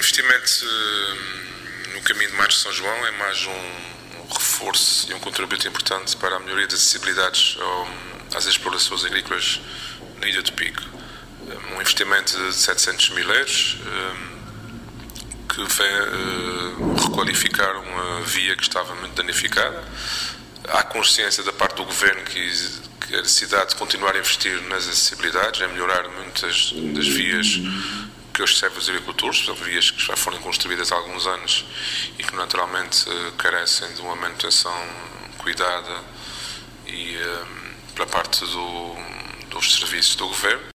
investimento no caminho de Março de São João é mais um reforço e um contributo importante para a melhoria das acessibilidades às explorações agrícolas na Ilha do Pico. Um investimento de 700 mil euros que vem requalificar uma via que estava muito danificada. Há consciência da parte do Governo que a necessidade de continuar a investir nas acessibilidades, em melhorar muitas das vias que hoje servem os agricultores, são vias que já foram construídas há alguns anos e que naturalmente carecem de uma manutenção cuidada e pela parte dos serviços do Governo.